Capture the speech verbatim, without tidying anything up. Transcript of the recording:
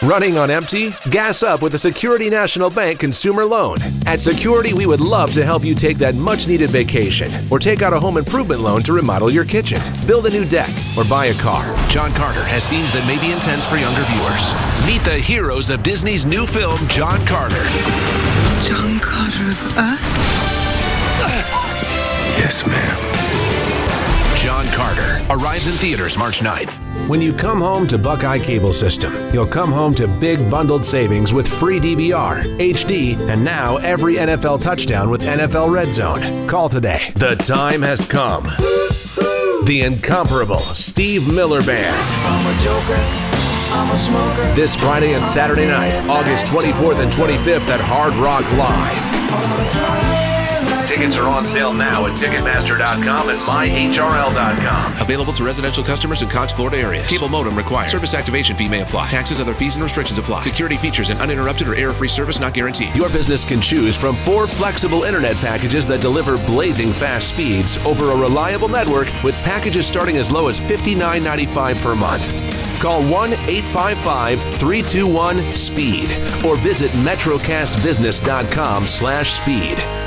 Running on empty? Gas up with a Security National Bank consumer loan. At Security, we would love to help you take that much-needed vacation or take out a home improvement loan to remodel your kitchen, build a new deck, or buy a car. John Carter has scenes that may be intense for younger viewers. Meet the heroes of Disney's new film, John Carter. John Carter of Earth? Yes, ma'am. John Carter arrives in theaters March ninth. When you come home to Buckeye Cable System, you'll come home to big bundled savings with free D V R, H D, and now every N F L touchdown with N F L Red Zone. Call today. The time has come. The incomparable Steve Miller Band. I'm a joker. I'm a smoker. This Friday and Saturday night, August twenty-fourth and twenty-fifth at Hard Rock Live. Tickets are on sale now at Ticketmaster dot com and My H R L dot com. Available to residential customers in Cox, Florida area. Cable modem required. Service activation fee may apply. Taxes, other fees, and restrictions apply. Security features and uninterrupted or error-free service not guaranteed. Your business can choose from four flexible internet packages that deliver blazing fast speeds over a reliable network with packages starting as low as fifty-nine ninety-five per month. Call one eight five five, three two one, SPEED or visit metrocastbusiness dot com slash speed.